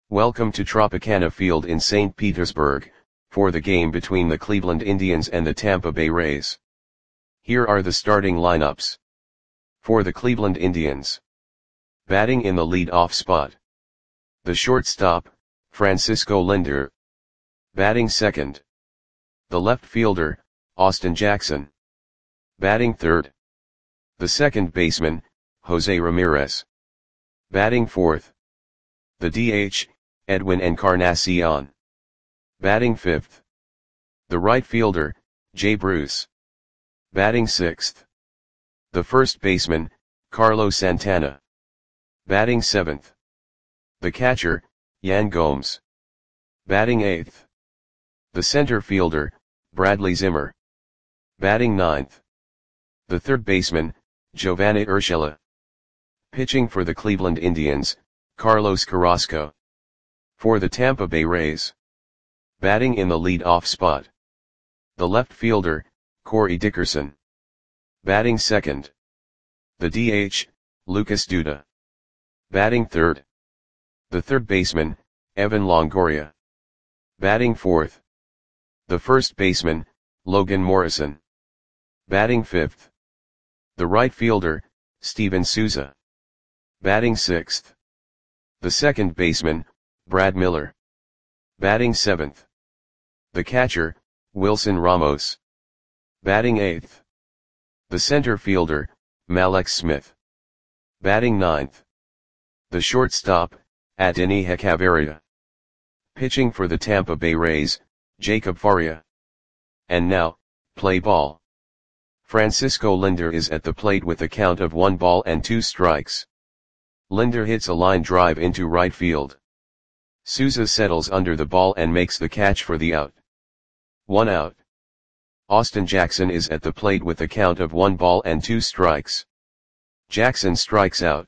Welcome to Tropicana Field in St. Petersburg, for the game between the Cleveland Indians and the Tampa Bay Rays. Here are the starting lineups. For the Cleveland Indians. Batting in the lead-off spot. The shortstop, Francisco Lindor. Batting second. The left fielder, Austin Jackson. Batting third. The second baseman, Jose Ramirez. Batting fourth. The DH, Edwin Encarnacion. Batting fifth. The right fielder, Jay Bruce. Batting sixth. The first baseman, Carlos Santana. Batting seventh. The catcher, Yan Gomes. Batting eighth. The center fielder, Bradley Zimmer. Batting ninth. The third baseman, Giovanni Urshela. Pitching for the Cleveland Indians, Carlos Carrasco. For the Tampa Bay Rays. Batting in the lead-off spot. The left fielder, Corey Dickerson. Batting second. The DH, Lucas Duda. Batting third. The third baseman, Evan Longoria. Batting fourth. The first baseman, Logan Morrison. Batting fifth. The right fielder, Steven Souza. Batting sixth. The second baseman, Brad Miller. Batting seventh. The catcher, Wilson Ramos. Batting eighth. The center fielder, Mallex Smith. Batting ninth. The shortstop, Adeiny Hechavarria. Pitching for the Tampa Bay Rays, Jacob Faria. And now, play ball. Francisco Lindor is at the plate with a count of 1 ball and 2 strikes. Lindor hits a line drive into right field. Souza settles under the ball and makes the catch for the out. 1 out. Austin Jackson is at the plate with a count of 1 ball and 2 strikes. Jackson strikes out.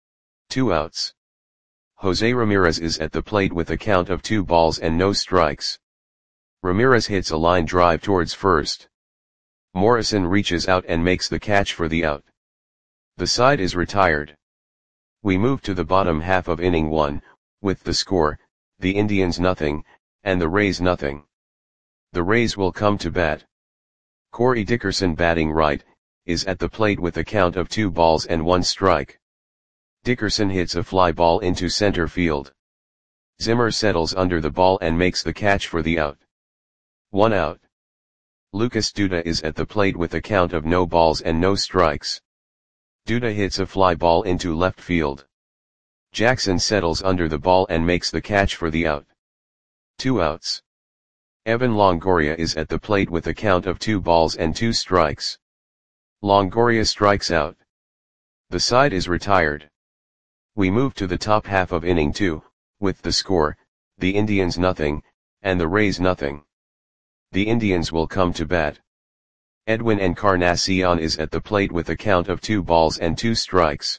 2 outs. Jose Ramirez is at the plate with a count of 2 balls and no strikes. Ramirez hits a line drive towards first. Morrison reaches out and makes the catch for the out. The side is retired. We move to the bottom half of inning 1, with the score, the Indians nothing, and the Rays nothing. The Rays will come to bat. Corey Dickerson batting right, is at the plate with a count of 2 balls and 1 strike. Dickerson hits a fly ball into center field. Zimmer settles under the ball and makes the catch for the out. 1 out. Lucas Duda is at the plate with a count of no balls and no strikes. Duda hits a fly ball into left field. Jackson settles under the ball and makes the catch for the out. 2 outs. Evan Longoria is at the plate with a count of 2 balls and 2 strikes. Longoria strikes out. The side is retired. We move to the top half of inning 2, with the score, the Indians nothing, and the Rays nothing. The Indians will come to bat. Edwin Encarnacion is at the plate with a count of 2 balls and 2 strikes.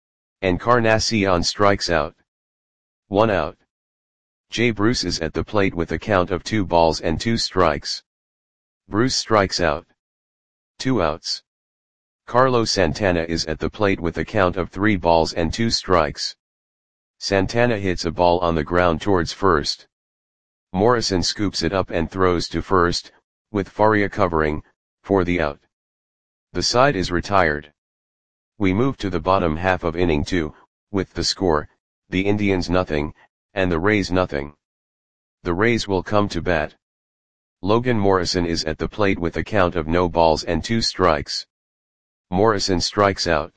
Encarnacion strikes out. 1 out. Jay Bruce is at the plate with a count of 2 balls and 2 strikes. Bruce strikes out. 2 outs. Carlos Santana is at the plate with a count of 3 balls and 2 strikes. Santana hits a ball on the ground towards first. Morrison scoops it up and throws to first, with Faria covering, for the out. The side is retired. We move to the bottom half of inning 2, with the score, the Indians nothing, and the Rays nothing. The Rays will come to bat. Logan Morrison is at the plate with a count of no balls and 2 strikes. Morrison strikes out.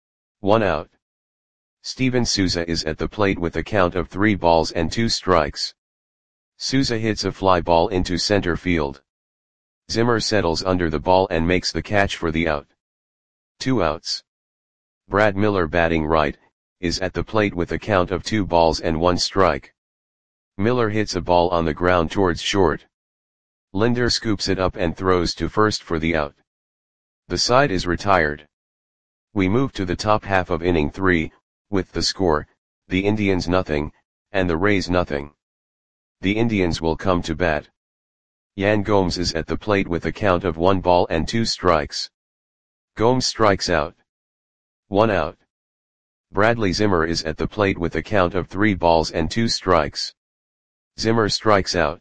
1 out. Steven Souza is at the plate with a count of 3 balls and 2 strikes. Souza hits a fly ball into center field. Zimmer settles under the ball and makes the catch for the out. 2 outs. Brad Miller batting right, is at the plate with a count of 2 balls and 1 strike. Miller hits a ball on the ground towards short. Lindor scoops it up and throws to first for the out. The side is retired. We move to the top half of inning 3, with the score, the Indians nothing, and the Rays nothing. The Indians will come to bat. Yan Gomes is at the plate with a count of 1 ball and 2 strikes. Gomes strikes out. 1 out. Bradley Zimmer is at the plate with a count of 3 balls and 2 strikes. Zimmer strikes out.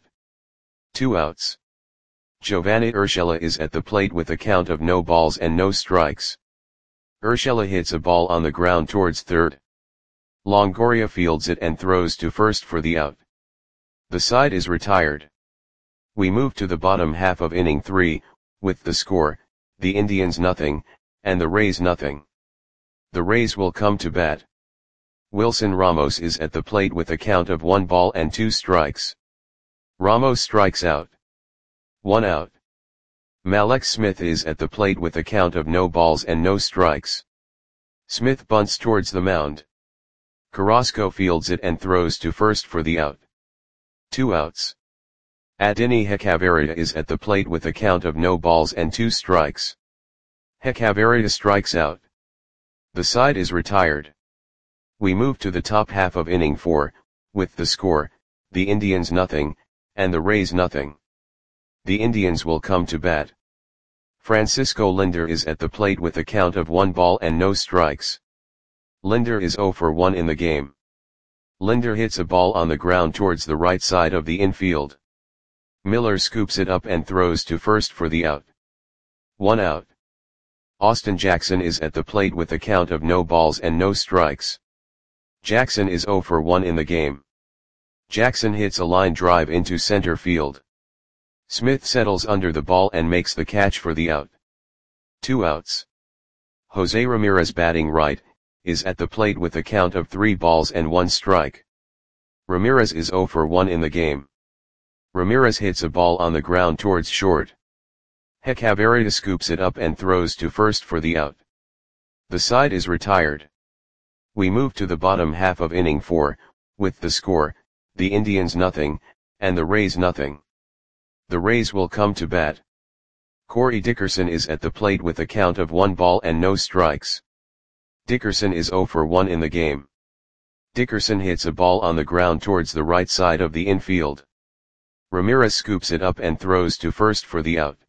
2 outs. Giovanni Urshela is at the plate with a count of no balls and no strikes. Urshela hits a ball on the ground towards third. Longoria fields it and throws to first for the out. The side is retired. We move to the bottom half of inning 3, with the score, the Indians nothing, and the Rays nothing. The Rays will come to bat. Wilson Ramos is at the plate with a count of 1 ball and 2 strikes. Ramos strikes out. 1 out. Mallex Smith is at the plate with a count of no balls and no strikes. Smith bunts towards the mound. Carrasco fields it and throws to first for the out. 2 outs. Adeiny Hechavarria is at the plate with a count of no balls and 2 strikes. Hechavarria strikes out. The side is retired. We move to the top half of inning 4, with the score, the Indians nothing, and the Rays nothing. The Indians will come to bat. Francisco Lindor is at the plate with a count of 1 ball and no strikes. Lindor is 0 for 1 in the game. Lindor hits a ball on the ground towards the right side of the infield. Miller scoops it up and throws to first for the out. 1 out. Austin Jackson is at the plate with a count of no balls and no strikes. Jackson is 0 for 1 in the game. Jackson hits a line drive into center field. Smith settles under the ball and makes the catch for the out. 2 outs. Jose Ramirez batting right, is at the plate with a count of 3 balls and 1 strike. Ramirez is 0 for 1 in the game. Ramirez hits a ball on the ground towards short. Hechavarria scoops it up and throws to first for the out. The side is retired. We move to the bottom half of inning 4, with the score, the Indians nothing, and the Rays nothing. The Rays will come to bat. Corey Dickerson is at the plate with a count of 1 ball and no strikes. Dickerson is 0 for 1 in the game. Dickerson hits a ball on the ground towards the right side of the infield. Ramirez scoops it up and throws to first for the out.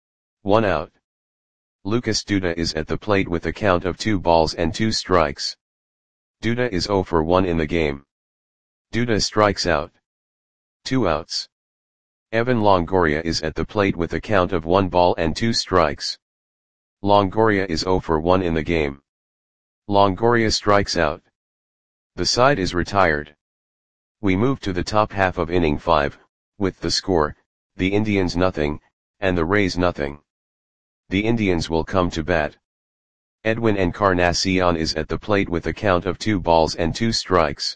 1 out. Lucas Duda is at the plate with a count of 2 balls and 2 strikes. Duda is 0 for 1 in the game. Duda strikes out. 2 outs. Evan Longoria is at the plate with a count of 1 ball and 2 strikes. Longoria is 0 for 1 in the game. Longoria strikes out. The side is retired. We move to the top half of inning 5, with the score, the Indians nothing, and the Rays nothing. The Indians will come to bat. Edwin Encarnacion is at the plate with a count of 2 balls and 2 strikes.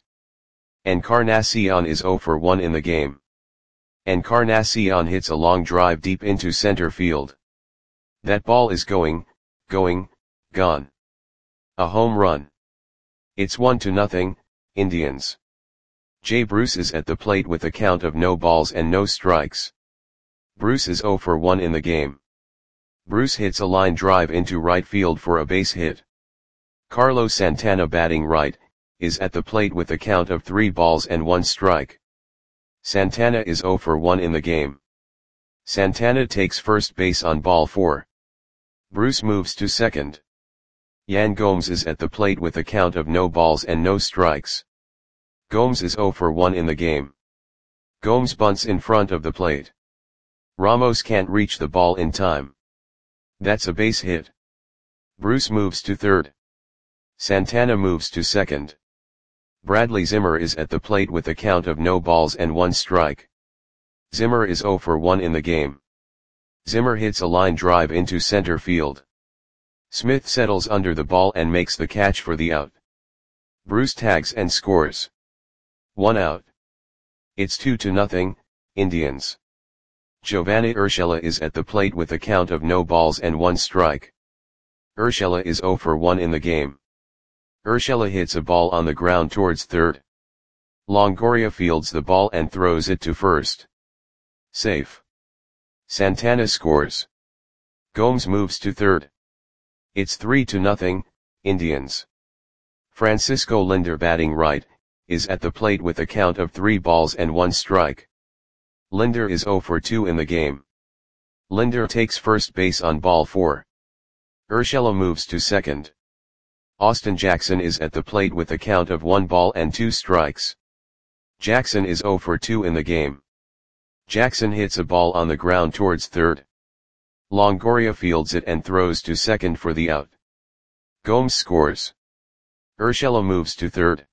Encarnacion is 0 for 1 in the game. Encarnacion hits a long drive deep into center field. That ball is going, gone. A home run. It's 1-0, Indians. Jay Bruce is at the plate with a count of no balls and no strikes. Bruce is 0 for 1 in the game. Bruce hits a line drive into right field for a base hit. Carlos Santana batting right, is at the plate with a count of 3 balls and 1 strike. Santana is 0 for 1 in the game. Santana takes first base on ball 4. Bruce moves to second. Yan Gomes is at the plate with a count of no balls and no strikes. Gomes is 0 for 1 in the game. Gomes bunts in front of the plate. Ramos can't reach the ball in time. That's a base hit. Bruce moves to third. Santana moves to second. Bradley Zimmer is at the plate with a count of no balls and 1 strike. Zimmer is 0 for 1 in the game. Zimmer hits a line drive into center field. Smith settles under the ball and makes the catch for the out. Bruce tags and scores. 1 out. It's 2-0, Indians. Giovanni Urshela is at the plate with a count of no balls and 1 strike. Urshela is 0 for 1 in the game. Urshela hits a ball on the ground towards third. Longoria fields the ball and throws it to first. Safe. Santana scores. Gomes moves to third. It's 3-0, Indians. Francisco Lindor batting right, is at the plate with a count of 3 balls and 1 strike. Lindor is 0 for 2 in the game. Lindor takes first base on ball 4. Urshela moves to second. Austin Jackson is at the plate with a count of 1 ball and 2 strikes. Jackson is 0 for 2 in the game. Jackson hits a ball on the ground towards third. Longoria fields it and throws to second for the out. Gomes scores. Urshela moves to third.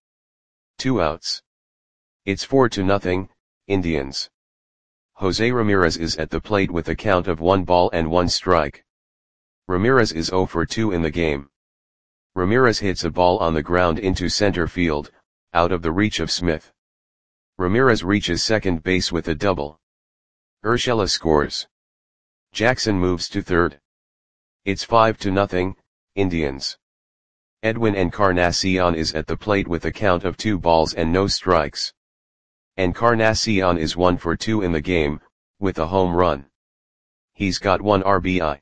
2 outs. It's 4-0, Indians. Jose Ramirez is at the plate with a count of 1 ball and 1 strike. Ramirez is 0 for 2 in the game. Ramirez hits a ball on the ground into center field, out of the reach of Smith. Ramirez reaches second base with a double. Urshela scores. Jackson moves to third. It's 5-0, Indians. Edwin Encarnacion is at the plate with a count of 2 balls and no strikes. Encarnacion is 1 for 2 in the game, with a home run. He's got 1 RBI.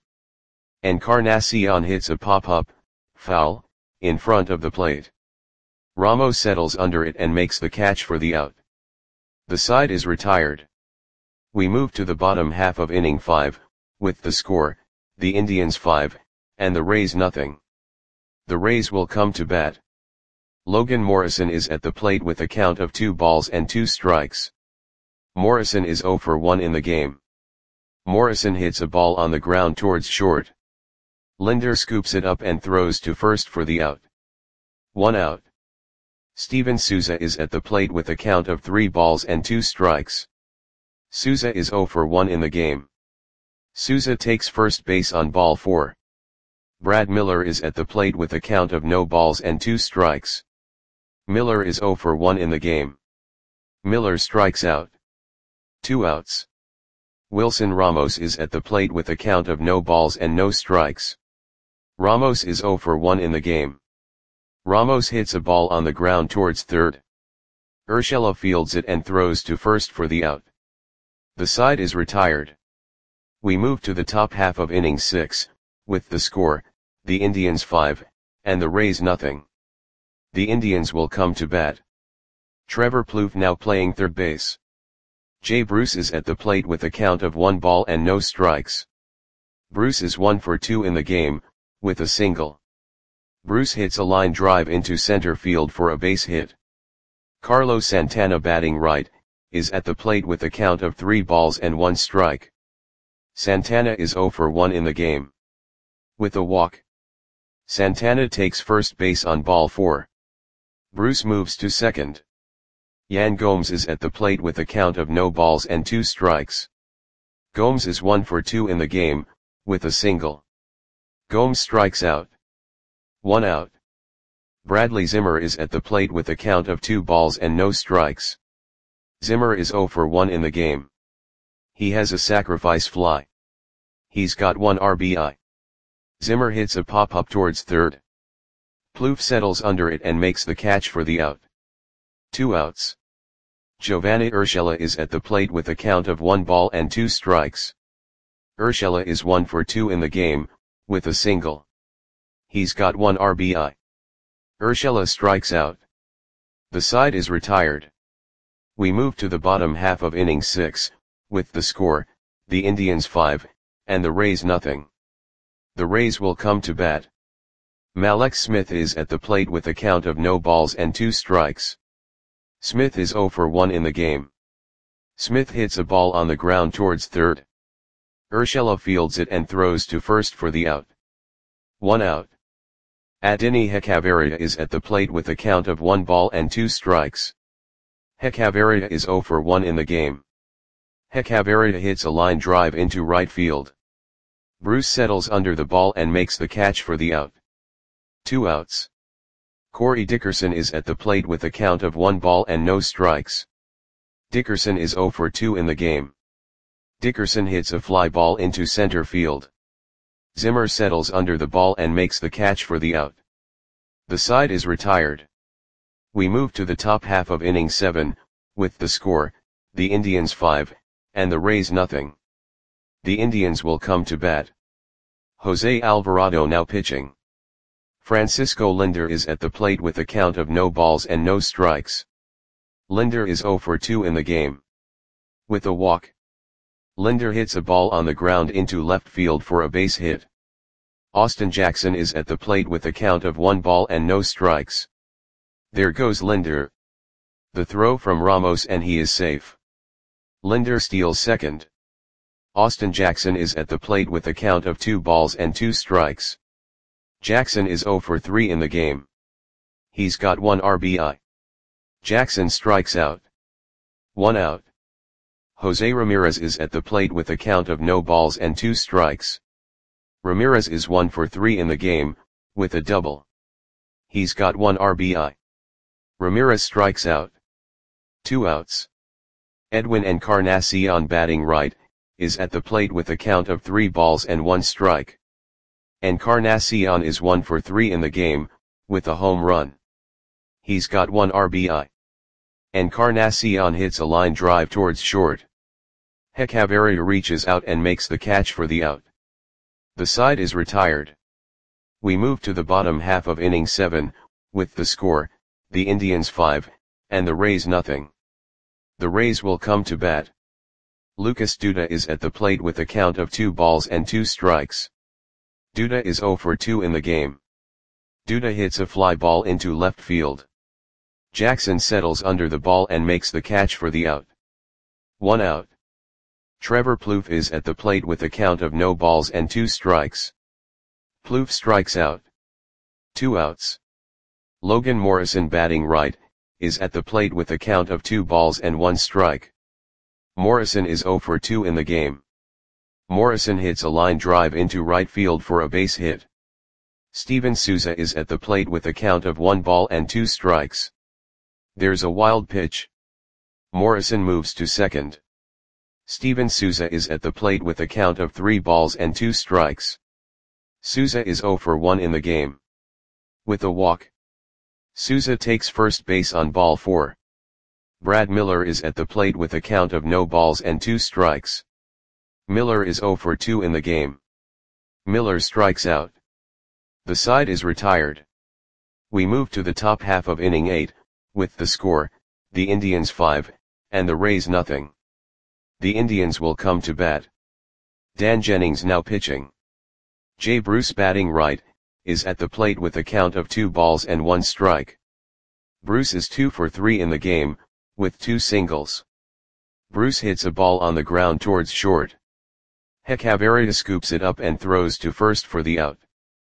Encarnacion hits a pop-up, foul, in front of the plate. Ramos settles under it and makes the catch for the out. The side is retired. We move to the bottom half of inning 5, with the score, the Indians 5, and the Rays nothing. The Rays will come to bat. Logan Morrison is at the plate with a count of 2 balls and 2 strikes. Morrison is 0 for 1 in the game. Morrison hits a ball on the ground towards short. Linder scoops it up and throws to first for the out. 1 out. Steven Souza is at the plate with a count of 3 balls and 2 strikes. Souza is 0 for 1 in the game. Souza takes first base on ball 4. Brad Miller is at the plate with a count of no balls and 2 strikes. Miller is 0 for 1 in the game. Miller strikes out. 2 outs. Wilson Ramos is at the plate with a count of no balls and no strikes. Ramos is 0 for 1 in the game. Ramos hits a ball on the ground towards third. Urshela fields it and throws to first for the out. The side is retired. We move to the top half of inning 6, with the score, the Indians 5, and the Rays nothing. The Indians will come to bat. Trevor Plouffe now playing third base. Jay Bruce is at the plate with a count of 1 ball and no strikes. Bruce is 1 for 2 in the game, with a single. Bruce hits a line drive into center field for a base hit. Carlos Santana batting right, is at the plate with a count of 3 balls and 1 strike. Santana is 0 for 1 in the game. With a walk. Santana takes first base on ball 4. Bruce moves to second. Yan Gomes is at the plate with a count of no balls and 2 strikes. Gomes is 1 for 2 in the game, with a single. Gomes strikes out. 1 out. Bradley Zimmer is at the plate with a count of 2 balls and no strikes. Zimmer is 0 for 1 in the game. He has a sacrifice fly. He's got 1 RBI. Zimmer hits a pop-up towards third. Plouffe settles under it and makes the catch for the out. 2 outs. Giovanni Urshela is at the plate with a count of 1 ball and 2 strikes. Urshela is 1 for 2 in the game, with a single. He's got 1 RBI. Urshela strikes out. The side is retired. We move to the bottom half of inning 6, with the score, the Indians 5, and the Rays nothing. The Rays will come to bat. Mallex Smith is at the plate with a count of no balls and 2 strikes. Smith is 0 for 1 in the game. Smith hits a ball on the ground towards third. Urshela fields it and throws to first for the out. 1 out. Adeiny Hechavarria is at the plate with a count of 1 ball and 2 strikes. Hechavarria is 0 for 1 in the game. Hechavarria hits a line drive into right field. Bruce settles under the ball and makes the catch for the out. 2 outs. Corey Dickerson is at the plate with a count of 1 ball and no strikes. Dickerson is 0 for 2 in the game. Dickerson hits a fly ball into center field. Zimmer settles under the ball and makes the catch for the out. The side is retired. We move to the top half of inning 7, with the score, the Indians 5, and the Rays nothing. The Indians will come to bat. Jose Alvarado now pitching. Francisco Linder is at the plate with a count of no balls and no strikes. Linder is 0 for 2 in the game. With a walk. Linder hits a ball on the ground into left field for a base hit. Austin Jackson is at the plate with a count of 1 ball and no strikes. There goes Linder. The throw from Ramos and he is safe. Linder steals second. Austin Jackson is at the plate with a count of 2 balls and 2 strikes. Jackson is 0 for 3 in the game. He's got 1 RBI. Jackson strikes out. 1 out. Jose Ramirez is at the plate with a count of no balls and 2 strikes. Ramirez is 1 for 3 in the game, with a double. He's got 1 RBI. Ramirez strikes out. 2 outs. Edwin Encarnacion batting right, is at the plate with a count of 3 balls and 1 strike. Encarnacion is 1 for 3 in the game, with a home run. He's got 1 RBI. Encarnacion hits a line drive towards short. Hechavarria reaches out and makes the catch for the out. The side is retired. We move to the bottom half of inning 7, with the score, the Indians 5, and the Rays nothing. The Rays will come to bat. Lucas Duda is at the plate with a count of 2 balls and 2 strikes. Duda is 0 for 2 in the game. Duda hits a fly ball into left field. Jackson settles under the ball and makes the catch for the out. 1 out. Trevor Plouffe is at the plate with a count of no balls and 2 strikes. Plouffe strikes out. 2 outs. Logan Morrison batting right, is at the plate with a count of 2 balls and 1 strike. Morrison is 0 for 2 in the game. Morrison hits a line drive into right field for a base hit. Steven Souza is at the plate with a count of 1 ball and 2 strikes. There's a wild pitch. Morrison moves to second. Steven Souza is at the plate with a count of 3 balls and 2 strikes. Souza is 0 for 1 in the game. With a walk. Souza takes first base on ball 4. Brad Miller is at the plate with a count of no balls and 2 strikes. Miller is 0 for 2 in the game. Miller strikes out. The side is retired. We move to the top half of inning 8, with the score, the Indians 5, and the Rays nothing. The Indians will come to bat. Dan Jennings now pitching. Jay Bruce batting right, is at the plate with a count of 2 balls and 1 strike. Bruce is 2 for 3 in the game, with 2 singles. Bruce hits a ball on the ground towards short. Hechavarria scoops it up and throws to first for the out.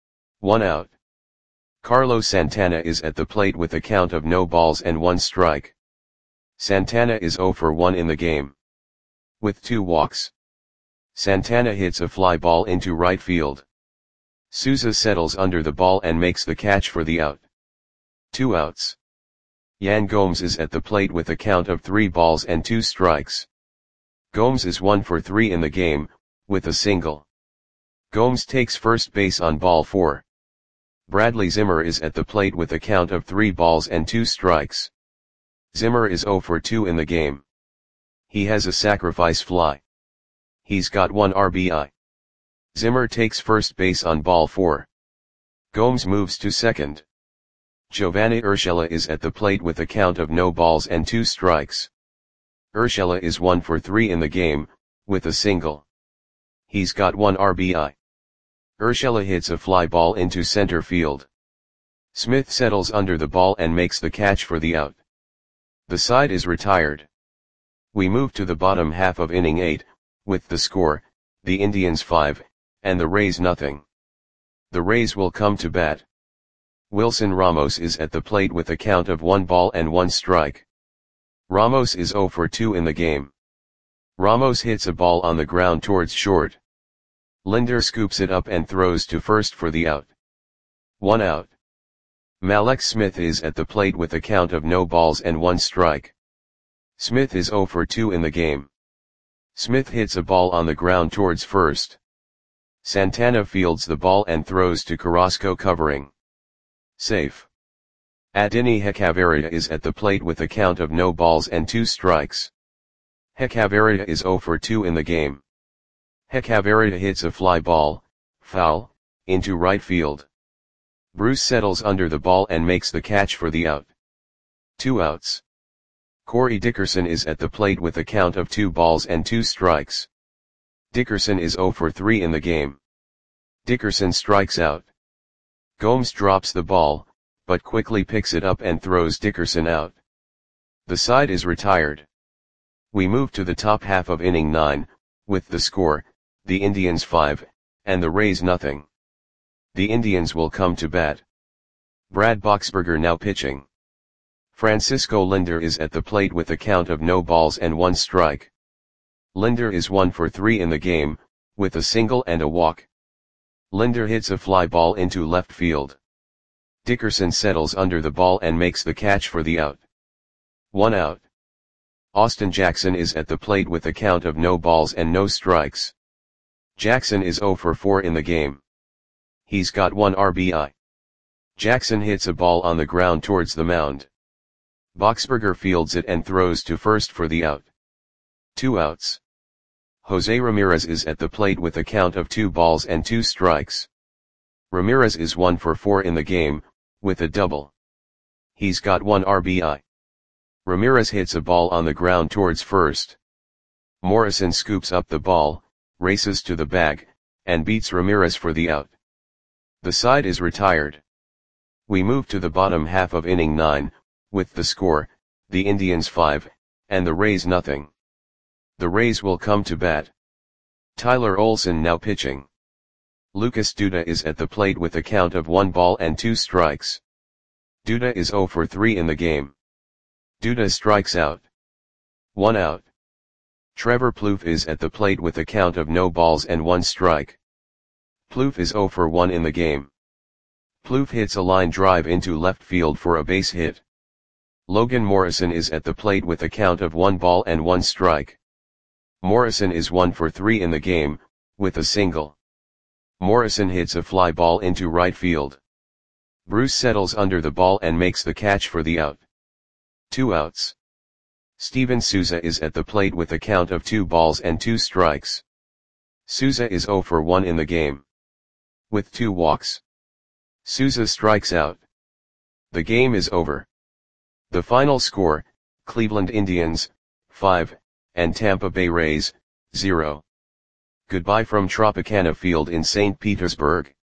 1 out. Carlos Santana is at the plate with a count of no balls and 1 strike. Santana is 0 for 1 in the game. With 2 walks. Santana hits a fly ball into right field. Souza settles under the ball and makes the catch for the out. 2 outs. Yan Gomes is at the plate with a count of 3 balls and 2 strikes. Gomes is 1 for 3 in the game, with a single. Gomes takes first base on ball 4. Bradley Zimmer is at the plate with a count of 3 balls and 2 strikes. Zimmer is 0 for 2 in the game. He has a sacrifice fly. He's got 1 RBI. Zimmer takes first base on ball 4. Gomes moves to second. Giovanni Urshela is at the plate with a count of no balls and 2 strikes. Urshela is 1 for 3 in the game, with a single. He's got 1 RBI. Urshela hits a fly ball into center field. Smith settles under the ball and makes the catch for the out. The side is retired. We move to the bottom half of inning 8, with the score, the Indians 5, and the Rays nothing. The Rays will come to bat. Wilson Ramos is at the plate with a count of 1 ball and 1 strike. Ramos is 0 for 2 in the game. Ramos hits a ball on the ground towards short. Linder scoops it up and throws to first for the out. 1 out. Mallex Smith is at the plate with a count of no balls and 1 strike. Smith is 0 for 2 in the game. Smith hits a ball on the ground towards first. Santana fields the ball and throws to Carrasco covering. Safe. Adeiny Hechavarria is at the plate with a count of no balls and 2 strikes. Hechavarria is 0 for 2 in the game. Hechavarria hits a fly ball, foul, into right field. Bruce settles under the ball and makes the catch for the out. 2 outs. Corey Dickerson is at the plate with a count of 2 balls and 2 strikes. Dickerson is 0 for 3 in the game. Dickerson strikes out. Gomes drops the ball, but quickly picks it up and throws Dickerson out. The side is retired. We move to the top half of inning 9, with the score, the Indians 5, and the Rays nothing. The Indians will come to bat. Brad Boxberger now pitching. Francisco Lindor is at the plate with a count of no balls and 1 strike. Lindor is 1 for 3 in the game, with a single and a walk. Lindor hits a fly ball into left field. Dickerson settles under the ball and makes the catch for the out. 1 out. Austin Jackson is at the plate with a count of no balls and no strikes. Jackson is 0 for 4 in the game. He's got 1 RBI. Jackson hits a ball on the ground towards the mound. Boxberger fields it and throws to first for the out. 2 outs. Jose Ramirez is at the plate with a count of 2 balls and 2 strikes. Ramirez is 1 for 4 in the game, with a double. He's got 1 RBI. Ramirez hits a ball on the ground towards first. Morrison scoops up the ball, races to the bag, and beats Ramirez for the out. The side is retired. We move to the bottom half of inning 9, with the score, the Indians 5, and the Rays nothing. The Rays will come to bat. Tyler Olson now pitching. Lucas Duda is at the plate with a count of 1 ball and 2 strikes. Duda is 0 for 3 in the game. Duda strikes out. 1 out. Trevor Plouffe is at the plate with a count of no balls and 1 strike. Plouffe is 0 for 1 in the game. Plouffe hits a line drive into left field for a base hit. Logan Morrison is at the plate with a count of 1 ball and 1 strike. Morrison is 1 for 3 in the game, with a single. Morrison hits a fly ball into right field. Bruce settles under the ball and makes the catch for the out. 2 outs. Steven Souza is at the plate with a count of 2 balls and 2 strikes. Souza is 0 for 1 in the game. With 2 walks. Souza strikes out. The game is over. The final score, Cleveland Indians, 5, and Tampa Bay Rays, 0. Goodbye from Tropicana Field in St. Petersburg.